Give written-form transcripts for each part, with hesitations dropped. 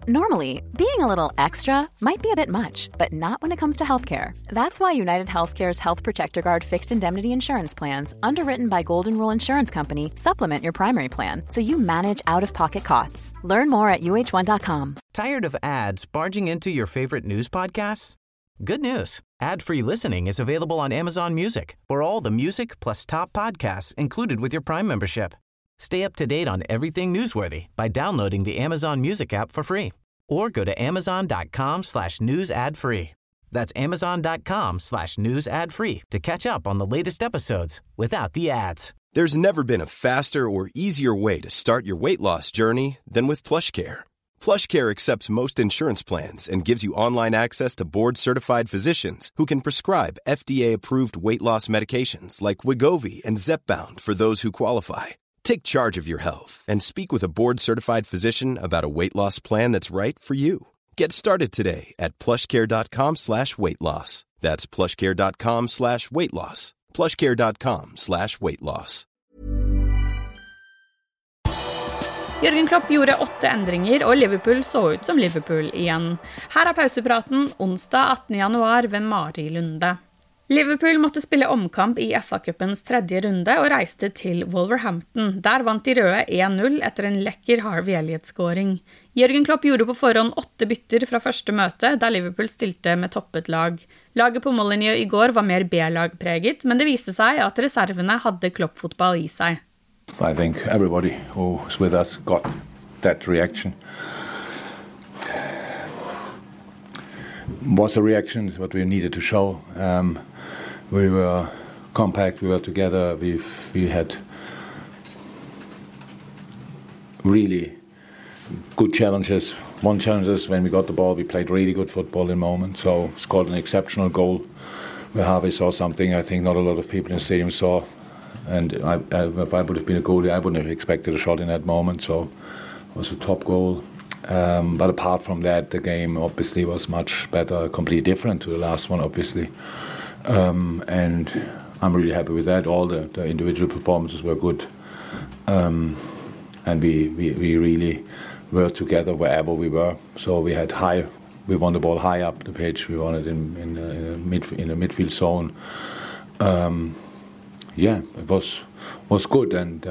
Normally, being a little extra might be a bit much, but not when it comes to healthcare. That's why United Healthcare's Health Protector Guard fixed indemnity insurance plans, underwritten by Golden Rule Insurance Company, supplement your primary plan so you manage out-of-pocket costs. Learn more at uh1.com. Tired of ads barging into your favorite news podcasts? Good news. Ad-free listening is available on Amazon Music for all the music plus top podcasts included with your Prime membership. Stay up to date on everything newsworthy by downloading the Amazon Music app for free or go to amazon.com/news ad free. That's amazon.com/news ad free to catch up on the latest episodes without the ads. There's never been a faster or easier way to start your weight loss journey than with PlushCare. PlushCare accepts most insurance plans and gives you online access to board-certified physicians who can prescribe FDA-approved weight loss medications like Wegovy and Zepbound for those who qualify. Take charge of your health and speak with a board-certified physician about a weight loss plan that's right for you. Get started today at plushcare.com/weight loss. That's plushcare.com/weight loss. plushcare.com/weight loss. Jørgen Klopp gjorde 8 endringer, og Liverpool så ut som Liverpool igjen. Her pausepraten onsdag 18. januar ved Mari Lunde. Liverpool måtte spille omkamp I FA-cupens 3. runde og reiste til Wolverhampton. Der vant de røde 1-0 etter en lekker Harvey Elliott-scoring. Jørgen Klopp gjorde på forhånd 8 bytter fra første møte, der Liverpool stilte med toppet lag. Laget på Molineux I går var mer B-lag-preget, men det viste seg at reservene hadde Klopp-fotball I seg. I think everybody who's with us got that reaction. Was a reaction, what we needed to show. We were compact, we were together, we had really good challenges. One challenge is when we got the ball, we played really good football in moment, so scored an exceptional goal where Harvey saw something I think not a lot of people in the stadium saw. And if I would have been a goalie, I wouldn't have expected a shot in that moment, so it was a top goal. But apart from that, the game obviously was much better, completely different to the last one, obviously. And I'm really happy with that. All the individual performances were good. And we really were together wherever we were. So we won the ball high up the pitch. We won it in a midfield zone. It was good. And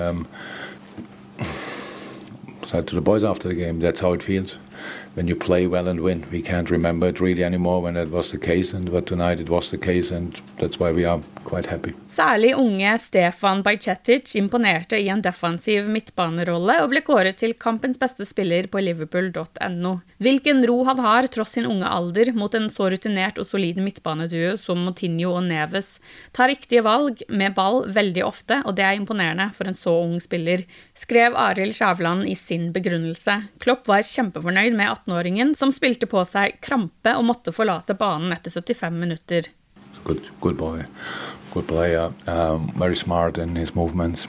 said to the boys after the game, that's how it feels when you play well and win. We can't remember it really anymore when that was the case, but tonight it was the case, and that's why we are quite happy. Særlig unge Stefan Bajcetic imponerte I en defensiv midtbanerolle og ble kåret til kampens beste spiller på liverpool.no. Hvilken ro han har tross sin unge alder mot en så rutinert og solid midtbaneduo som Moutinho og Neves. Tar riktige valg med ball veldig ofte, og det imponerende for en så ung spiller, skrev Arild Skjæveland I sin begrunnelse. Klopp var kjempefornøyd med 18-åringen som spilte på seg krampe og måtte forlate banen etter 75 minutter. Good boy, good player, very smart in his movements.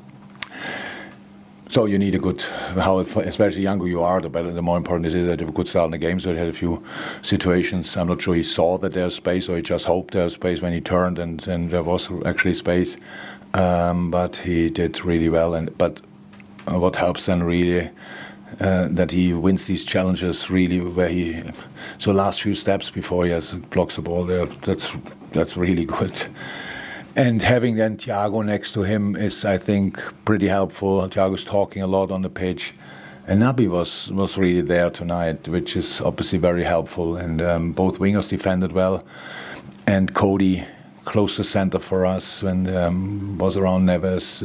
So you need a good, especially the younger you are, the better. The more important it is that you have a good start in the game. So he had a few situations. I'm not sure he saw that there's space, or he just hoped there's space when he turned, and there was actually space. But he did really well. But what helps then really that he wins these challenges really, so last few steps before he blocks the ball there. That's really good. And having then Thiago next to him is, I think, pretty helpful. Thiago's talking a lot on the pitch. And Naby was really there tonight, which is obviously very helpful. And both wingers defended well. And Cody close to center for us when was around Neves.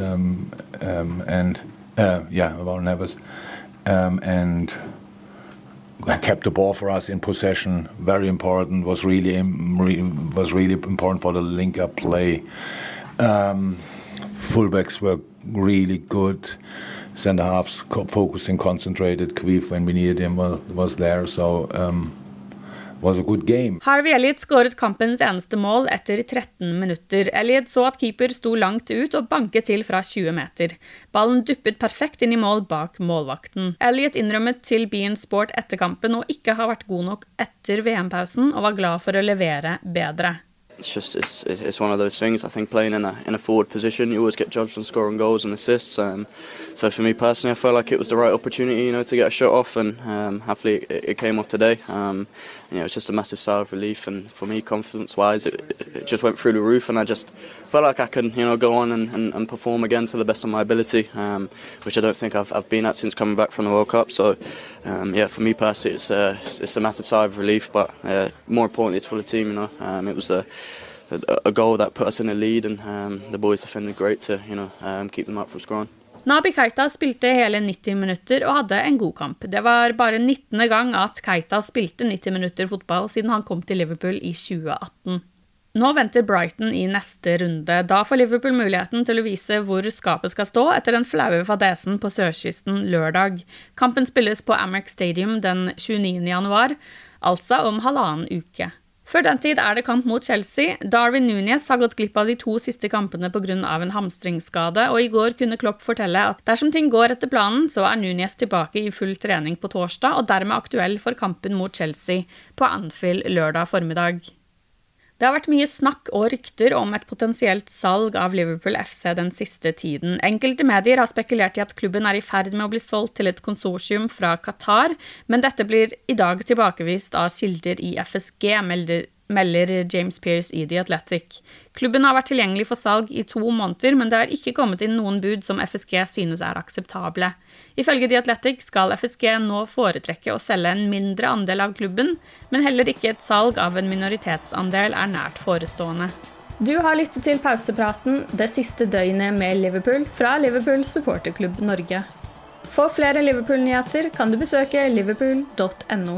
Around Neves. And kept the ball for us in possession, very important, was really important for the link-up play. Fullbacks were really good. Centre-halves focusing, concentrated. Kvif, when we needed him, was there, so was a good game. Harvey Elliott skåret kampens eneste mål etter 13 minutter. Elliott så at keeper sto langt ut og banket til fra 20 meter. Ballen duppet perfekt inn I mål bak målvakten. Elliott innrømmet til beIN Sport etter kampen og ikke har vært god nok etter VM-pausen og var glad for å levere bedre. It's one of those things. I think playing in a forward position, you always get judged on scoring goals and assists. So for me personally, I felt like it was the right opportunity, to get a shot off, and happily it came off today. It's just a massive sigh of relief, and for me, confidence-wise, it just went through the roof, and I just felt like I can, go on and perform again to the best of my ability, which I don't think I've been at since coming back from the World Cup. So, for me personally, it's a massive sigh of relief, but more importantly, it's for the team. It was a goal that put us in the lead, and the boys defended great to, keep them up from scoring. Naby Keita spilte hele 90 minutter og hadde en god kamp. Det var bare 19. gang at Keita spilte 90 minutter fotball siden han kom til Liverpool i 2018. Nå venter Brighton i neste runde. Da får Liverpool muligheten til å vise hvor skapet skal stå etter den flaue fadesen på sørkysten lørdag. Kampen spilles på Amex Stadium den 29. januar, altså om 1,5 uke. Før den tid det kamp mot Chelsea. Darwin Núñez har gått glipp av de 2 siste kampene på grunn av en hamstringsskade, og i går kunne Klopp fortelle at dersom ting går etter planen, så Núñez tilbake i full trening på torsdag, og dermed aktuell for kampen mot Chelsea på Anfield lørdag formiddag. Det har vært mye snakk og rykter om et potensielt salg av Liverpool FC den siste tiden. Enkelte medier har spekulert i at klubben i ferd med å bli solgt til et konsortium fra Qatar, men dette blir i dag tilbakevist av kilder i FSG, melder James Pearce i The Athletic. Klubben har vært tilgjengelig for salg i 2 måneder, men det har ikke kommet inn noen bud som FSG synes akseptable. Ifølge The Athletic skal FSG nå foretrekke å selge en mindre andel av klubben, men heller ikke et salg av en minoritetsandel nært forestående. Du har lyttet til pausepraten det siste døgnet med Liverpool fra Liverpool Supporterklubb Norge. For flere Liverpool-nyheter kan du besøke liverpool.no.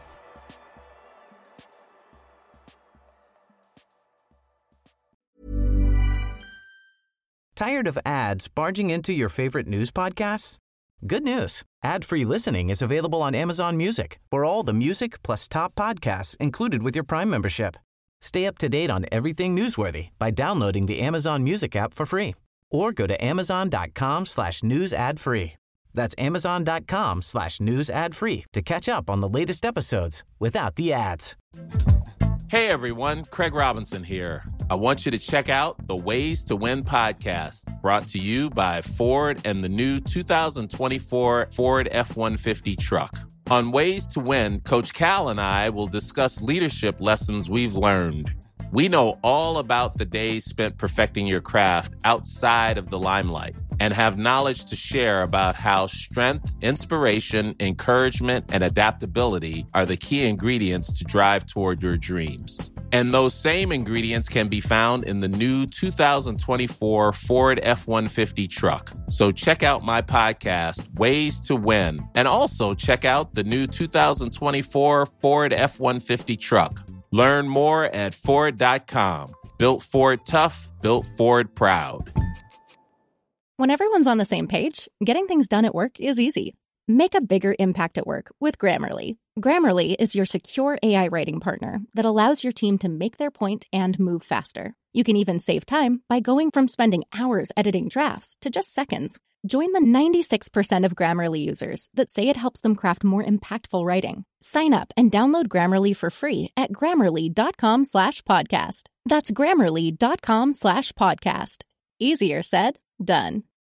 Tired of ads barging into your favorite news podcasts? Good news. Ad-free listening is available on Amazon Music for all the music plus top podcasts included with your Prime membership. Stay up to date on everything newsworthy by downloading the Amazon Music app for free or go to amazon.com/news ad free. That's amazon.com/news ad free to catch up on the latest episodes without the ads. Hey everyone, Craig Robinson here. I want you to check out the Ways to Win podcast, brought to you by Ford and the new 2024 Ford F-150 truck. On Ways to Win, Coach Cal and I will discuss leadership lessons we've learned. We know all about the days spent perfecting your craft outside of the limelight and have knowledge to share about how strength, inspiration, encouragement, and adaptability are the key ingredients to drive toward your dreams. And those same ingredients can be found in the new 2024 Ford F-150 truck. So check out my podcast, Ways to Win, and also check out the new 2024 Ford F-150 truck. Learn more at Ford.com. Built Ford tough, built Ford proud. When everyone's on the same page, getting things done at work is easy. Make a bigger impact at work with Grammarly. Grammarly is your secure AI writing partner that allows your team to make their point and move faster. You can even save time by going from spending hours editing drafts to just seconds. Join the 96% of Grammarly users that say it helps them craft more impactful writing. Sign up and download Grammarly for free at Grammarly.com/podcast. That's Grammarly.com/podcast. Easier said, done.